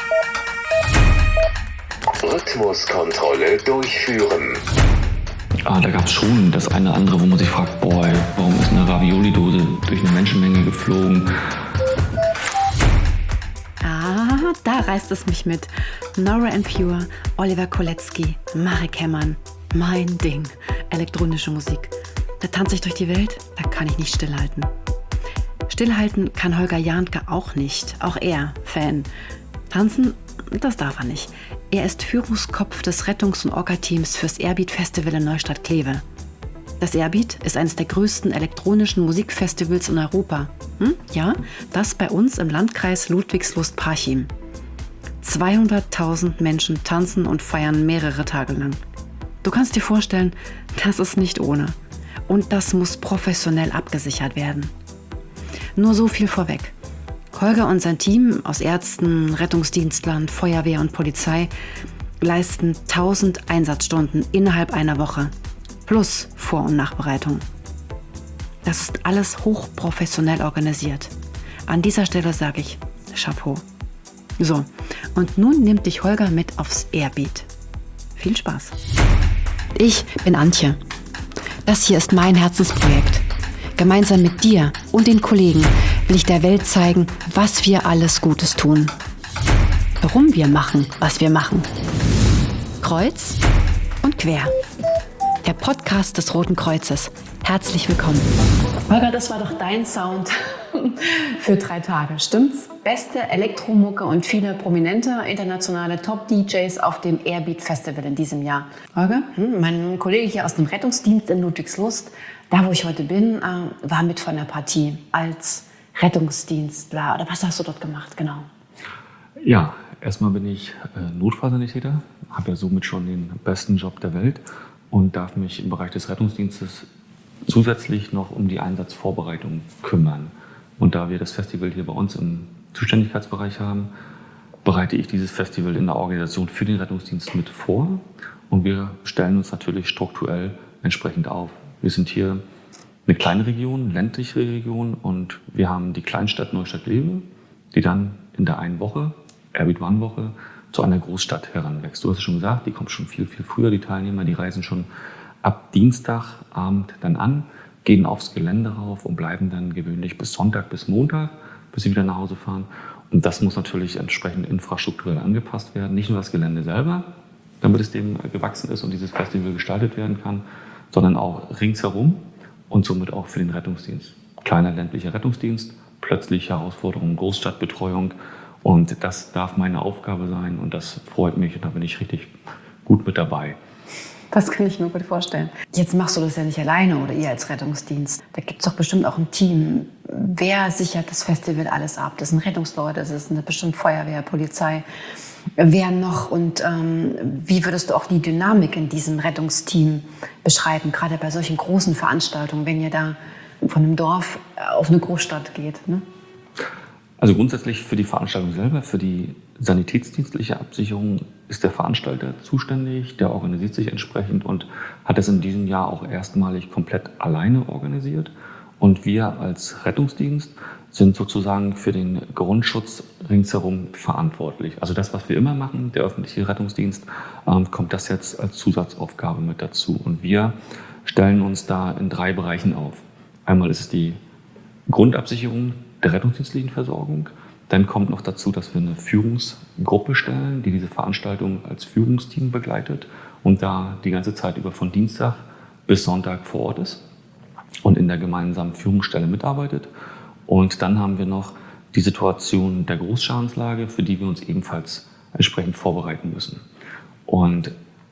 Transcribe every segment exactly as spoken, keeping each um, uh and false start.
Rhythmuskontrolle durchführen. Ah, da gab es schon das eine oder andere, wo man sich fragt, boah, warum ist eine Ravioli-Dose durch eine Menschenmenge geflogen? Ah, da reißt es mich mit. Nora En Pure, Oliver Kolecki, Marek Hemmann. Mein Ding. Elektronische Musik. Da tanze ich durch die Welt, da kann ich nicht stillhalten. Stillhalten kann Holger Jahnke auch nicht. Auch er, Fan. Tanzen, das darf er nicht. Er ist Führungskopf des Rettungs- und Orga-Teams fürs Airbeat Festival in Neustadt-Kleve. Das Airbeat ist eines der größten elektronischen Musikfestivals in Europa. Hm? Ja, das bei uns im Landkreis Ludwigslust-Parchim. zweihunderttausend Menschen tanzen und feiern mehrere Tage lang. Du kannst dir vorstellen, das ist nicht ohne. Und das muss professionell abgesichert werden. Nur so viel vorweg. Holger und sein Team aus Ärzten, Rettungsdienstlern, Feuerwehr und Polizei leisten tausend Einsatzstunden innerhalb einer Woche. Plus Vor- und Nachbereitung. Das ist alles hochprofessionell organisiert. An dieser Stelle sage ich Chapeau. So, und nun nimmt dich Holger mit aufs Airbeat. Viel Spaß. Ich bin Antje. Das hier ist mein Herzensprojekt. Gemeinsam mit dir und den Kollegen will ich der Welt zeigen, was wir alles Gutes tun. Warum wir machen, was wir machen. Kreuz und quer. Der Podcast des Roten Kreuzes. Herzlich willkommen. Holger, das war doch dein Sound für drei Tage, stimmt's? Beste Elektromucke und viele prominente internationale Top-D Js auf dem Airbeat Festival in diesem Jahr. Holger, mein Kollege hier aus dem Rettungsdienst in Ludwigslust, da wo ich heute bin, war mit von der Partie als Rettungsdienstler. Oder was hast du dort gemacht, genau? Ja, erstmal bin ich äh, Notfallsanitäter, habe ja somit schon den besten Job der Welt und darf mich im Bereich des Rettungsdienstes zusätzlich noch um die Einsatzvorbereitung kümmern. Und da wir das Festival hier bei uns im Zuständigkeitsbereich haben, bereite ich dieses Festival in der Organisation für den Rettungsdienst mit vor und wir stellen uns natürlich strukturell entsprechend auf. Wir sind hier eine kleine Region, ländliche Region und wir haben die Kleinstadt Neustadt-Kleve, die dann in der einen Woche, Airbeat One Woche, zu einer Großstadt heranwächst. Du hast es schon gesagt, die kommt schon viel, viel früher, die Teilnehmer, die reisen schon ab Dienstagabend dann an, gehen aufs Gelände rauf und bleiben dann gewöhnlich bis Sonntag, bis Montag, bis sie wieder nach Hause fahren. Und das muss natürlich entsprechend infrastrukturell angepasst werden. Nicht nur das Gelände selber, damit es dem gewachsen ist und dieses Festival gestaltet werden kann, sondern auch ringsherum und somit auch für den Rettungsdienst. Kleiner ländlicher Rettungsdienst, plötzlich Herausforderungen, Großstadtbetreuung und das darf meine Aufgabe sein und das freut mich und da bin ich richtig gut mit dabei. Das kann ich mir gut vorstellen. Jetzt machst du das ja nicht alleine oder ihr als Rettungsdienst. Da gibt es doch bestimmt auch ein Team. Wer sichert das Festival alles ab? Das sind Rettungsleute, das ist eine bestimmt Feuerwehr, Polizei. Wer noch und ähm, wie würdest du auch die Dynamik in diesem Rettungsteam beschreiben, gerade bei solchen großen Veranstaltungen, wenn ihr da von einem Dorf auf eine Großstadt geht? Ne? Also grundsätzlich für die Veranstaltung selber, für die sanitätsdienstliche Absicherung ist der Veranstalter zuständig, der organisiert sich entsprechend und hat es in diesem Jahr auch erstmalig komplett alleine organisiert. Und wir als Rettungsdienst sind sozusagen für den Grundschutz ringsherum verantwortlich. Also das, was wir immer machen, der öffentliche Rettungsdienst, ähm, kommt das jetzt als Zusatzaufgabe mit dazu. Und wir stellen uns da in drei Bereichen auf. Einmal ist es die Grundabsicherung der rettungsdienstlichen Versorgung. Dann kommt noch dazu, dass wir eine Führungsgruppe stellen, die diese Veranstaltung als Führungsteam begleitet und da die ganze Zeit über von Dienstag bis Sonntag vor Ort ist und in der gemeinsamen Führungsstelle mitarbeitet. Und dann haben wir noch die Situation der Großschadenslage, für die wir uns ebenfalls entsprechend vorbereiten müssen. Und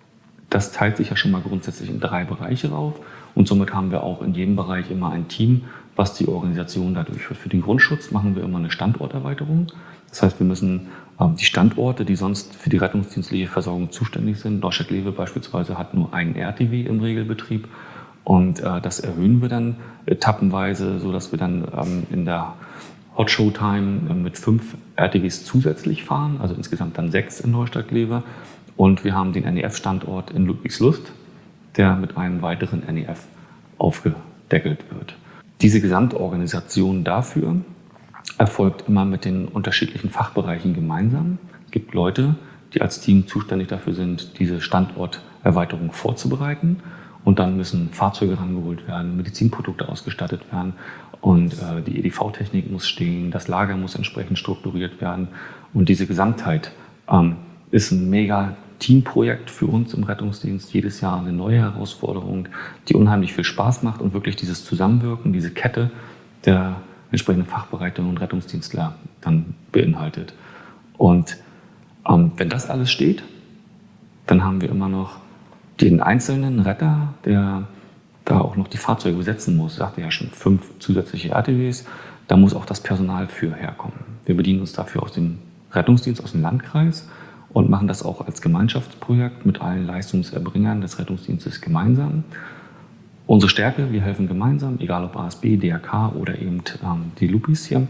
das teilt sich ja schon mal grundsätzlich in drei Bereiche auf. Und somit haben wir auch in jedem Bereich immer ein Team, was die Organisation da durchführt. Für den Grundschutz machen wir immer eine Standorterweiterung. Das heißt, wir müssen ähm, die Standorte, die sonst für die rettungsdienstliche Versorgung zuständig sind, Neustadt-Kleve beispielsweise hat nur einen R T W im Regelbetrieb. Und äh, das erhöhen wir dann etappenweise, sodass wir dann ähm, in der Hot Show Time äh, mit fünf R T Ws zusätzlich fahren, also insgesamt dann sechs in Neustadt-Kleve. Und wir haben den N E F-Standort in Ludwigslust, der mit einem weiteren N E F aufgedeckelt wird. Diese Gesamtorganisation dafür erfolgt immer mit den unterschiedlichen Fachbereichen gemeinsam. Es gibt Leute, die als Team zuständig dafür sind, diese Standorterweiterung vorzubereiten. Und dann müssen Fahrzeuge rangeholt werden, Medizinprodukte ausgestattet werden und äh, die E D V-Technik muss stehen, das Lager muss entsprechend strukturiert werden. Und diese Gesamtheit ähm, ist ein mega Teamprojekt für uns im Rettungsdienst. Jedes Jahr eine neue Herausforderung, die unheimlich viel Spaß macht und wirklich dieses Zusammenwirken, diese Kette der entsprechenden Fachbereiche und Rettungsdienstler dann beinhaltet. Und ähm, wenn das alles steht, dann haben wir immer noch den einzelnen Retter, der da auch noch die Fahrzeuge besetzen muss. Ich sagte ja schon, fünf zusätzliche R T Ws, da muss auch das Personal für herkommen. Wir bedienen uns dafür aus dem Rettungsdienst, aus dem Landkreis und machen das auch als Gemeinschaftsprojekt mit allen Leistungserbringern des Rettungsdienstes gemeinsam. Unsere Stärke, wir helfen gemeinsam, egal ob A S B, D R K oder eben ähm, die Lupis hier.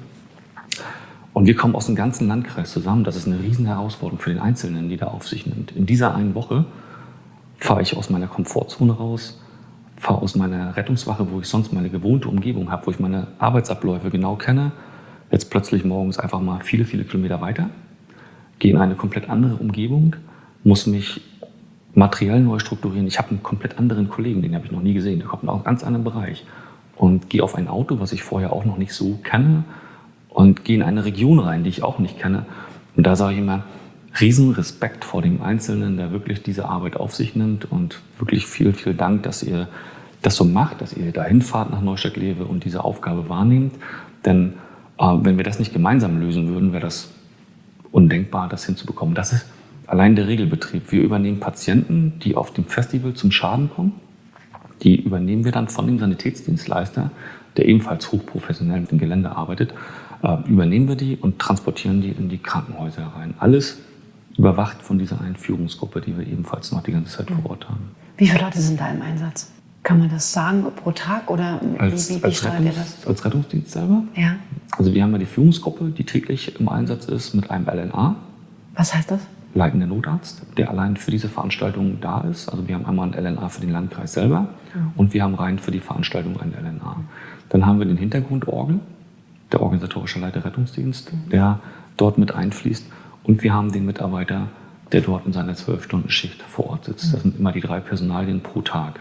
Und wir kommen aus dem ganzen Landkreis zusammen. Das ist eine riesen Herausforderung für den Einzelnen, die da auf sich nimmt. In dieser einen Woche fahre ich aus meiner Komfortzone raus, fahre aus meiner Rettungswache, wo ich sonst meine gewohnte Umgebung habe, wo ich meine Arbeitsabläufe genau kenne, jetzt plötzlich morgens einfach mal viele, viele Kilometer weiter, gehe in eine komplett andere Umgebung, muss mich materiell neu strukturieren. Ich habe einen komplett anderen Kollegen, den habe ich noch nie gesehen, der kommt aus einem ganz anderen Bereich und gehe auf ein Auto, was ich vorher auch noch nicht so kenne und gehe in eine Region rein, die ich auch nicht kenne. Und da sage ich immer, riesen Respekt vor dem Einzelnen, der wirklich diese Arbeit auf sich nimmt und wirklich viel, viel Dank, dass ihr das so macht, dass ihr dahin fahrt nach Neustadt-Lewe und diese Aufgabe wahrnehmt. Denn äh, wenn wir das nicht gemeinsam lösen würden, wäre das undenkbar, das hinzubekommen. Das ist allein der Regelbetrieb. Wir übernehmen Patienten, die auf dem Festival zum Schaden kommen. Die übernehmen wir dann von dem Sanitätsdienstleister, der ebenfalls hochprofessionell mit dem Gelände arbeitet, äh, übernehmen wir die und transportieren die in die Krankenhäuser rein. Alles überwacht von dieser einen Führungsgruppe, die wir ebenfalls noch die ganze Zeit vor Ort haben. Wie viele Leute sind da im Einsatz? Kann man das sagen pro Tag oder als, wie, wie, wie als, steuert Rettungs-, ihr das? als Rettungsdienst selber? Ja. Also wir haben ja die Führungsgruppe, die täglich im Einsatz ist mit einem L N A. Was heißt das? Leitender Notarzt, der allein für diese Veranstaltung da ist. Also wir haben einmal einen L N A für den Landkreis selber mhm. und wir haben rein für die Veranstaltung einen L N A. Dann haben wir den Hintergrundorgel, der organisatorische Leiter Rettungsdienst, mhm. der dort mit einfließt. Und wir haben den Mitarbeiter, der dort in seiner zwölf-Stunden-Schicht vor Ort sitzt. Das sind immer die drei Personalien pro Tag.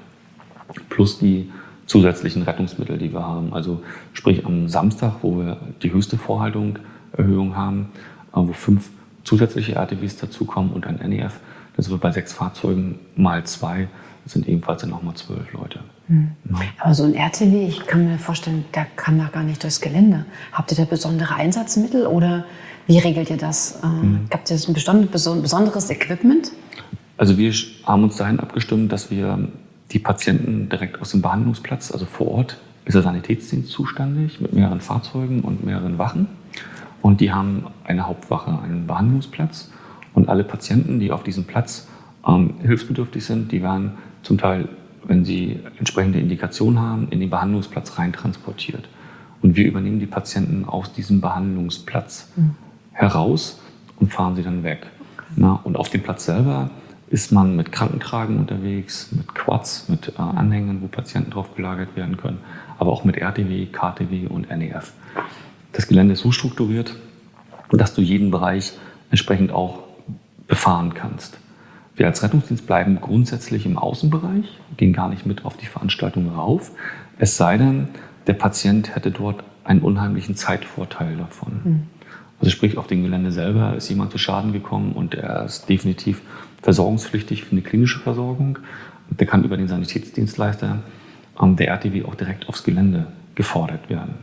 Plus die zusätzlichen Rettungsmittel, die wir haben. Also sprich am Samstag, wo wir die höchste Vorhaltung, Erhöhung haben, wo fünf zusätzliche R T Ws dazukommen und ein N E F. Das wird bei sechs Fahrzeugen mal zwei, das sind ebenfalls dann nochmal zwölf Leute. Hm. Ja. Aber so ein R T W, ich kann mir vorstellen, der kann da gar nicht durchs Gelände. Habt ihr da besondere Einsatzmittel oder wie regelt ihr das? Hm. Habt ihr ein besonderes Equipment? Also wir haben uns dahin abgestimmt, dass wir die Patienten direkt aus dem Behandlungsplatz, also vor Ort, ist der Sanitätsdienst zuständig mit mehreren Fahrzeugen und mehreren Wachen. Und die haben eine Hauptwache, einen Behandlungsplatz. Und alle Patienten, die auf diesem Platz ähm, hilfsbedürftig sind, die werden zum Teil, wenn sie entsprechende Indikationen haben, in den Behandlungsplatz rein transportiert. Und wir übernehmen die Patienten aus diesem Behandlungsplatz mhm. heraus und fahren sie dann weg. Okay. Na, und auf dem Platz selber ist man mit Krankentragen unterwegs, mit Quads, mit äh, Anhängern, wo Patienten drauf gelagert werden können, aber auch mit R T W, K T W und N E F. Das Gelände ist so strukturiert, dass du jeden Bereich entsprechend auch befahren kannst. Wir als Rettungsdienst bleiben grundsätzlich im Außenbereich, gehen gar nicht mit auf die Veranstaltung rauf, es sei denn, der Patient hätte dort einen unheimlichen Zeitvorteil davon. Mhm. Also sprich, auf dem Gelände selber ist jemand zu Schaden gekommen und er ist definitiv versorgungspflichtig für eine klinische Versorgung. Der kann über den Sanitätsdienstleister, ähm, der R T W, auch direkt aufs Gelände gefordert werden.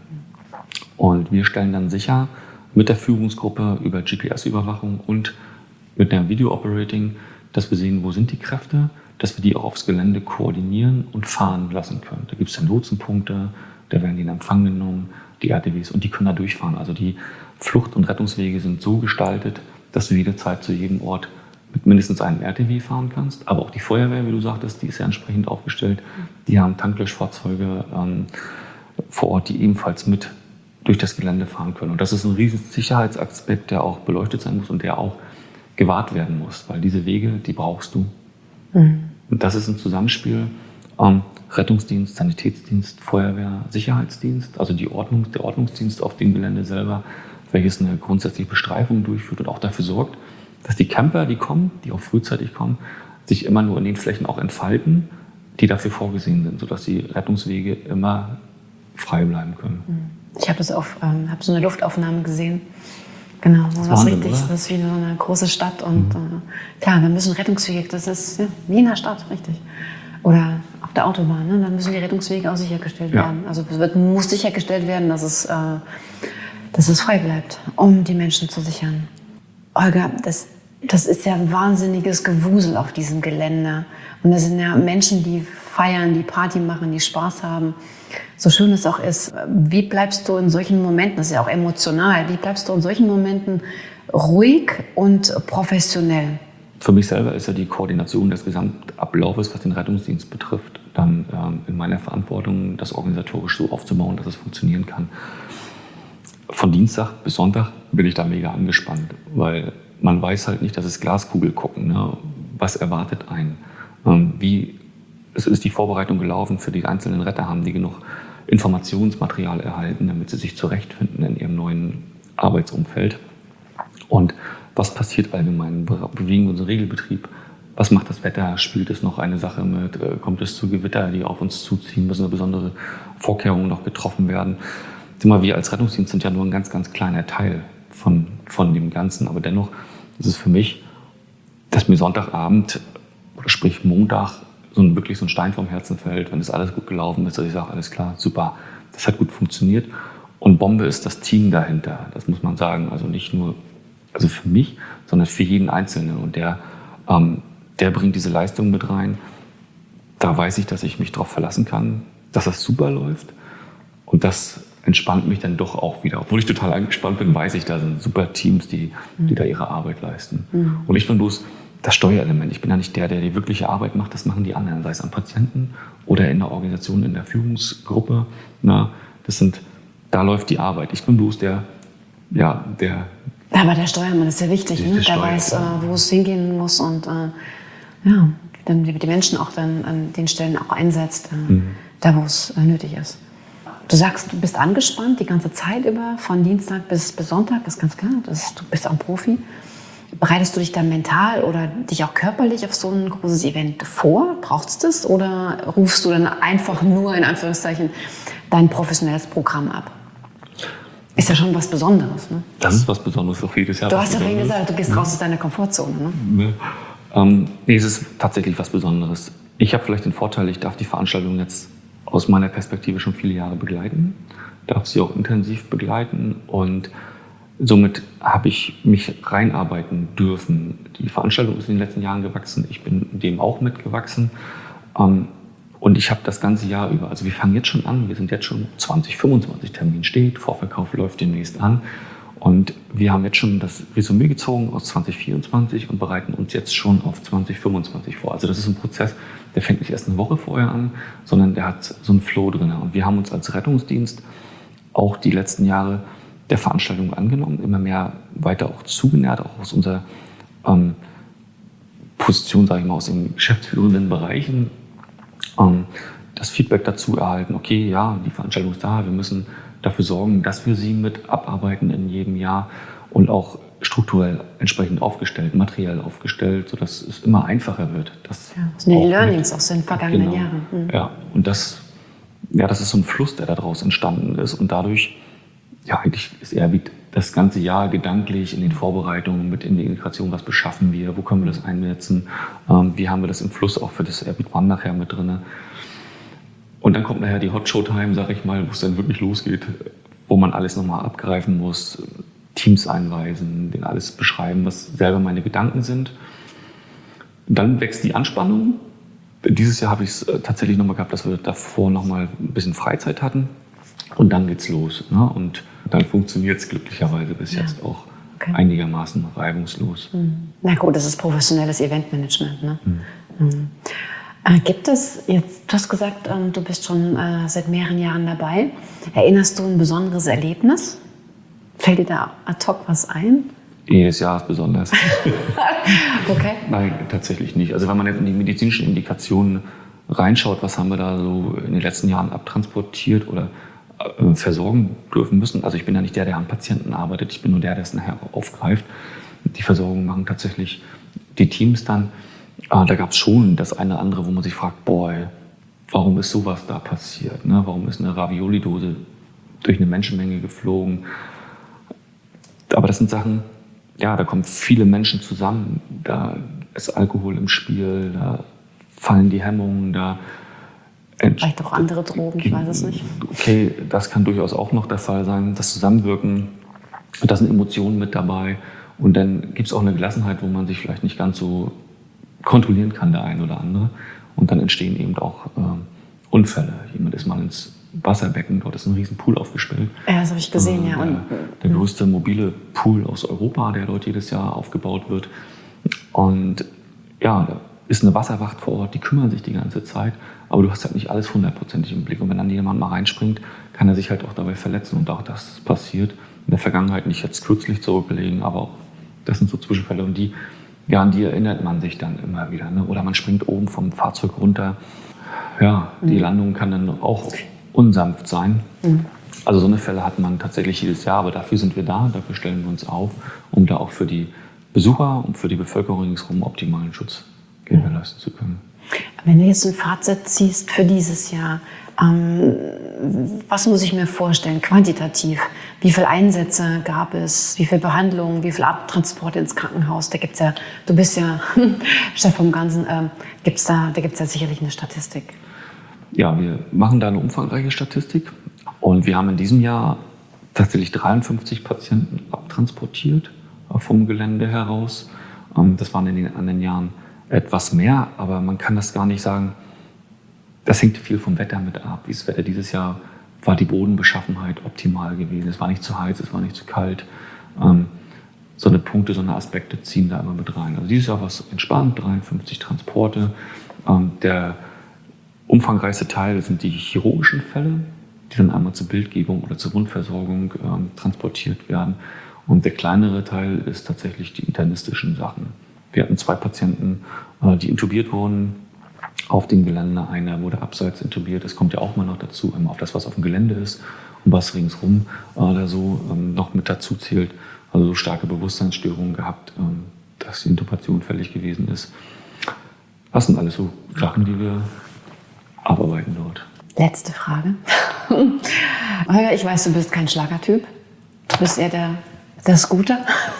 Und wir stellen dann sicher mit der Führungsgruppe über G P S-Überwachung und mit dem Video-Operating, dass wir sehen, wo sind die Kräfte, dass wir die auch aufs Gelände koordinieren und fahren lassen können. Da gibt es dann Lotsenpunkte, da werden die in Empfang genommen, die R T Ws, und die können da durchfahren. Also die Flucht- und Rettungswege sind so gestaltet, dass du jederzeit zu jedem Ort mit mindestens einem R T W fahren kannst. Aber auch die Feuerwehr, wie du sagtest, die ist ja entsprechend aufgestellt. Die haben Tanklöschfahrzeuge ähm, vor Ort, die ebenfalls mit durch das Gelände fahren können. Und das ist ein riesen Sicherheitsaspekt, der auch beleuchtet sein muss und der auch gewahrt werden muss, weil diese Wege, die brauchst du. Mhm. Und das ist ein Zusammenspiel ähm, Rettungsdienst, Sanitätsdienst, Feuerwehr, Sicherheitsdienst, also die Ordnung, der Ordnungsdienst auf dem Gelände selber, welches eine grundsätzliche Bestreifung durchführt und auch dafür sorgt, dass die Camper, die kommen, die auch frühzeitig kommen, sich immer nur in den Flächen auch entfalten, die dafür vorgesehen sind, sodass die Rettungswege immer frei bleiben können. Ich habe das auf, ähm, habe so eine Luftaufnahme gesehen. Genau, das, das ist richtig. Oder? Das ist wie so eine große Stadt und mhm. äh, klar, da müssen Rettungswege. Das ist ja, wie in der Stadt, richtig. Oder auf der Autobahn, ne? Da müssen die Rettungswege auch sichergestellt ja. werden. Also es wird, muss sichergestellt werden, dass es, äh, dass es frei bleibt, um die Menschen zu sichern. Olga, das, das ist ja ein wahnsinniges Gewusel auf diesem Gelände. Und das sind ja Menschen, die feiern, die Party machen, die Spaß haben. So schön es auch ist, wie bleibst du in solchen Momenten, das ist ja auch emotional, wie bleibst du in solchen Momenten ruhig und professionell? Für mich selber ist ja die Koordination des Gesamtablaufes, was den Rettungsdienst betrifft, dann ähm, in meiner Verantwortung, das organisatorisch so aufzubauen, dass es funktionieren kann. Von Dienstag bis Sonntag bin ich da mega angespannt, weil man weiß halt nicht, das ist Glaskugel gucken, ne? Was erwartet einen, ähm, wie es ist die Vorbereitung gelaufen für die einzelnen Retter, haben die genug Informationsmaterial erhalten, damit sie sich zurechtfinden in ihrem neuen Arbeitsumfeld. Und was passiert allgemein? Bewegen wir unseren Regelbetrieb? Was macht das Wetter? Spielt es noch eine Sache mit? Kommt es zu Gewitter, die auf uns zuziehen? Müssen besondere Vorkehrungen noch getroffen werden? Wir als Rettungsdienst sind ja nur ein ganz, ganz kleiner Teil von, von dem Ganzen. Aber dennoch ist es für mich, dass mir Sonntagabend, oder sprich Montag, so ein, wirklich so ein Stein vom Herzen fällt, wenn das alles gut gelaufen ist, dass ich sage, alles klar, super, das hat gut funktioniert. Und Bombe ist das Team dahinter, das muss man sagen. Also nicht nur also für mich, sondern für jeden Einzelnen. Und der, ähm, der bringt diese Leistung mit rein. Da weiß ich, dass ich mich darauf verlassen kann, dass das super läuft. Und das entspannt mich dann doch auch wieder. Obwohl ich total angespannt bin, weiß ich, da sind super Teams, die, die da ihre Arbeit leisten. Mhm. Und ich bin bloß das Steuerelement. Ich bin ja nicht der, der die wirkliche Arbeit macht. Das machen die anderen, sei es an Patienten oder in der Organisation, in der Führungsgruppe. Na, das sind, da läuft die Arbeit. Ich bin bloß der, ja, der. Aber der Steuermann ist ja wichtig, ne? Der Steuer, weiß, ja. äh, wo es hingehen muss und äh, ja, dann die Menschen auch dann an den Stellen auch einsetzt, äh, mhm. da wo es äh, nötig ist. Du sagst, du bist angespannt die ganze Zeit über, von Dienstag bis, bis Sonntag, das ist ganz klar. Das ist, du bist ein Profi. Bereitest du dich dann mental oder dich auch körperlich auf so ein großes Event vor? Brauchst du das? Oder rufst du dann einfach nur, in Anführungszeichen, dein professionelles Programm ab? Ist ja schon was Besonderes, ne? Das ist was Besonderes, auch jedes Jahr. Du hast ja vorhin gesagt, du gehst raus aus deiner Komfortzone, ne? ne. Ähm, nee, es ist tatsächlich was Besonderes. Ich habe vielleicht den Vorteil, ich darf die Veranstaltung jetzt aus meiner Perspektive schon viele Jahre begleiten, darf sie auch intensiv begleiten und somit habe ich mich reinarbeiten dürfen. Die Veranstaltung ist in den letzten Jahren gewachsen, ich bin dem auch mitgewachsen. Ähm, und ich habe das ganze Jahr über, also wir fangen jetzt schon an, wir sind jetzt schon zwanzig fünfundzwanzig, Termin steht, Vorverkauf läuft demnächst an. Und wir haben jetzt schon das Resümee gezogen aus zwanzig vierundzwanzig und bereiten uns jetzt schon auf zwanzig fünfundzwanzig vor. Also das ist ein Prozess, der fängt nicht erst eine Woche vorher an, sondern der hat so einen Flow drin. Und wir haben uns als Rettungsdienst auch die letzten Jahre der Veranstaltung angenommen, immer mehr weiter auch zugenährt, auch aus unserer ähm, Position, sage ich mal, aus den geschäftsführenden Bereichen. Ähm, das Feedback dazu erhalten, okay, ja, die Veranstaltung ist da, wir müssen dafür sorgen, dass wir sie mit abarbeiten in jedem Jahr und auch strukturell entsprechend aufgestellt, materiell aufgestellt, sodass es immer einfacher wird. Das ja, das sind die Learnings aus den vergangenen genau, Jahren. Mhm. Ja, und das, ja, das ist so ein Fluss, der daraus entstanden ist und dadurch, ja, eigentlich ist eher wie das ganze Jahr gedanklich in den Vorbereitungen mit in die Integration, was beschaffen wir, wo können wir das einsetzen, ähm, wie haben wir das im Fluss auch für das Airbeat One nachher mit drin. Und dann kommt nachher die Hot Show Time, sag ich mal, wo es dann wirklich losgeht, wo man alles nochmal abgreifen muss, Teams einweisen, denen alles beschreiben, was selber meine Gedanken sind. Dann wächst die Anspannung. Dieses Jahr habe ich es tatsächlich nochmal gehabt, dass wir davor nochmal ein bisschen Freizeit hatten. Und dann geht's los. Ne? Und dann funktioniert es glücklicherweise bis ja. jetzt auch okay. einigermaßen reibungslos. Mhm. Na gut, das ist professionelles Eventmanagement. Ne? Mhm. Mhm. Äh, gibt es, jetzt, du hast gesagt, ähm, du bist schon äh, seit mehreren Jahren dabei. Erinnerst du ein besonderes Erlebnis? Fällt dir da ad hoc was ein? Jedes Jahr ist besonders. Okay. Nein, tatsächlich nicht. Also wenn man jetzt in die medizinischen Indikationen reinschaut, was haben wir da so in den letzten Jahren abtransportiert oder äh, versorgen dürfen müssen. Also ich bin ja nicht der, der am Patienten arbeitet, ich bin nur der, der es nachher aufgreift. Die Versorgung machen tatsächlich die Teams dann. Äh, da gab es schon das eine oder andere, wo man sich fragt, boah, warum ist sowas da passiert? Ne? Warum ist eine Ravioli-Dose durch eine Menschenmenge geflogen? Aber das sind Sachen, ja, da kommen viele Menschen zusammen. Da ist Alkohol im Spiel, da fallen die Hemmungen, da vielleicht auch andere Drogen, ich weiß es nicht. Okay, das kann durchaus auch noch der Fall sein. Das Zusammenwirken, da sind Emotionen mit dabei. Und dann gibt es auch eine Gelassenheit, wo man sich vielleicht nicht ganz so kontrollieren kann, der eine oder andere. Und dann entstehen eben auch äh, Unfälle. Jemand ist mal ins Wasserbecken, dort ist ein riesen Pool aufgestellt. Ja, das habe ich gesehen, äh, ja. Der, Und, der größte mobile Pool aus Europa, der dort jedes Jahr aufgebaut wird. Und ja, da ist eine Wasserwacht vor Ort, die kümmern sich die ganze Zeit. Aber du hast halt nicht alles hundertprozentig im Blick. Und wenn dann jemand mal reinspringt, kann er sich halt auch dabei verletzen. Und auch das ist passiert. In der Vergangenheit nicht jetzt kürzlich zurückgelegen, aber auch das sind so Zwischenfälle. Und die, ja, an die erinnert man sich dann immer wieder. Ne? Oder man springt oben vom Fahrzeug runter. Ja, die mhm. Landung kann dann auch unsanft sein. Mhm. Also so eine Fälle hat man tatsächlich jedes Jahr. Aber dafür sind wir da, dafür stellen wir uns auf, um da auch für die Besucher und für die Bevölkerung ringsherum optimalen Schutz gewährleisten zu können. Wenn du jetzt ein Fazit ziehst für dieses Jahr, ähm, was muss ich mir vorstellen, quantitativ? Wie viele Einsätze gab es? Wie viele Behandlungen? Wie viele Abtransporte ins Krankenhaus? Da gibt's ja, du bist ja Chef vom Ganzen, ähm, gibt's da, da gibt es ja sicherlich eine Statistik. Ja, wir machen da eine umfangreiche Statistik. Und wir haben in diesem Jahr tatsächlich dreiundfünfzig Patienten abtransportiert vom Gelände heraus. Ähm, das waren in den anderen Jahren etwas mehr, aber man kann das gar nicht sagen. Das hängt viel vom Wetter mit ab. Wie das Wetter dieses Jahr war, die Bodenbeschaffenheit optimal gewesen. Es war nicht zu heiß, es war nicht zu kalt. Ähm, so eine Punkte, so eine Aspekte ziehen da immer mit rein. Also dieses Jahr war es entspannt, dreiundfünfzig Transporte. Ähm, der umfangreichste Teil sind die chirurgischen Fälle, die dann einmal zur Bildgebung oder zur Wundversorgung ähm, transportiert werden. Und der kleinere Teil ist tatsächlich die internistischen Sachen. Wir hatten zwei Patienten, die intubiert wurden auf dem Gelände. Einer wurde abseits intubiert. Das kommt ja auch mal noch dazu, einmal auf das, was auf dem Gelände ist und was ringsrum oder so noch mit dazu zählt. Also so starke Bewusstseinsstörungen gehabt, dass die Intubation fällig gewesen ist. Das sind alles so Sachen, die wir abarbeiten dort. Letzte Frage. Holger, ich weiß, du bist kein Schlagertyp. Du bist eher der Der Scooter,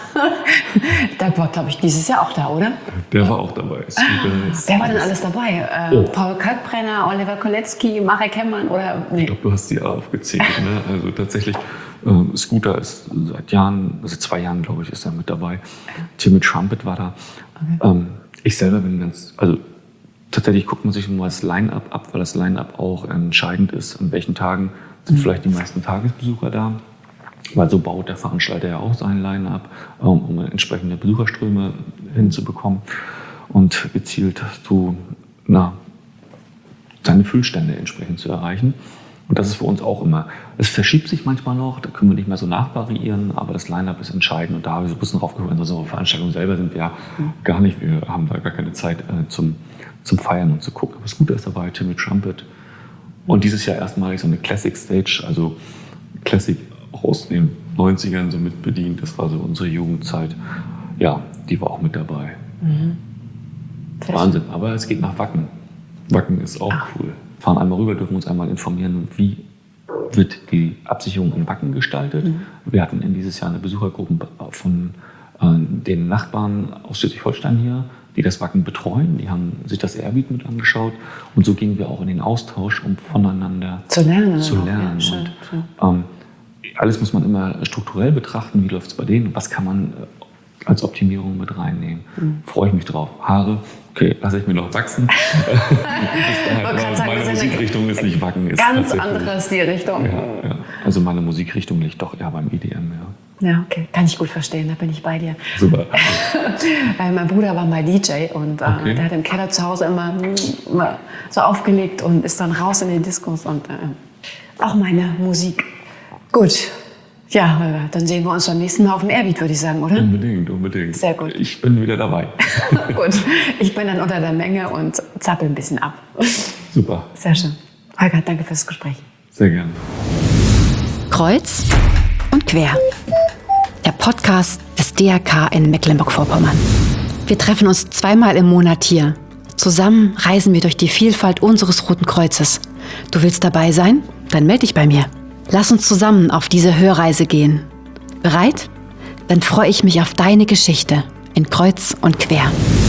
der war, glaube ich, dieses Jahr auch da, oder? Der war auch dabei. Wer war denn alles dabei? Äh, oh. Paul Kalkbrenner, Oliver Kolecki, Marek Hemmern oder? Nee. Ich glaube, du hast sie aufgezählt. Ne? Also tatsächlich, ähm, Scooter ist seit Jahren, also zwei Jahren, glaube ich, ist er mit dabei. Timmy Trumpet war da. Okay. Ähm, ich selber bin ganz, also tatsächlich guckt man sich nur das Line-Up ab, weil das Line-Up auch entscheidend ist, an welchen Tagen sind mhm. vielleicht die meisten Tagesbesucher da. Weil so baut der Veranstalter ja auch sein Line-Up, um, um entsprechende Besucherströme hinzubekommen und gezielt zu, na, seine Füllstände entsprechend zu erreichen. Und das ist für uns auch immer, es verschiebt sich manchmal noch, da können wir nicht mehr so nachvariieren, aber das Line-Up ist entscheidend und da habe ich so ein bisschen drauf gehört. Also unsere Veranstaltung selber sind wir ja mhm. gar nicht, wir haben da gar keine Zeit äh, zum, zum Feiern und zu gucken. Aber Scooter ist dabei, Timmy Trumpet und dieses Jahr erstmalig so eine Classic Stage, also Classic auch aus den neunzigern so mit bedient. Das war so unsere Jugendzeit. Ja, die war auch mit dabei. Mhm. Wahnsinn. Aber es geht nach Wacken. Wacken ist auch Ach. cool. Fahren einmal rüber, dürfen uns einmal informieren, wie wird die Absicherung in Wacken gestaltet. Mhm. Wir hatten in dieses Jahr eine Besuchergruppe von äh, den Nachbarn aus Schleswig-Holstein hier, die das Wacken betreuen. Die haben sich das Airbeat mit angeschaut. Und so gingen wir auch in den Austausch, um voneinander zu lernen. Zu lernen. Ja, schön, und, schön. Ähm, alles muss man immer strukturell betrachten. Wie läuft es bei denen? Was kann man als Optimierung mit reinnehmen? Mhm. Freue ich mich drauf. Haare, okay, lasse ich mir noch wachsen. daher, sagen, meine Musikrichtung ist nicht Wacken. Ist ganz anderes die Richtung. Ja, ja. Also meine Musikrichtung liegt doch eher beim E D M. Ja. Ja, okay. Kann ich gut verstehen, da bin ich bei dir. Super. Weil mein Bruder war mal D J und äh, okay. der hat im Keller zu Hause immer, immer so aufgelegt und ist dann raus in die Diskos und äh, auch meine Musik. Gut. Ja, Holger, dann sehen wir uns beim nächsten Mal auf dem Airbeat, würde ich sagen, oder? Unbedingt, unbedingt. Sehr gut. Ich bin wieder dabei. Gut, ich bin dann unter der Menge und zappel ein bisschen ab. Super. Sehr schön. Holger, danke fürs Gespräch. Sehr gerne. Kreuz und quer. Der Podcast des das D R K in Mecklenburg-Vorpommern. Wir treffen uns zweimal im Monat hier. Zusammen reisen wir durch die Vielfalt unseres Roten Kreuzes. Du willst dabei sein? Dann melde dich bei mir. Lass uns zusammen auf diese Hörreise gehen. Bereit? Dann freue ich mich auf deine Geschichte in Kreuz und Quer.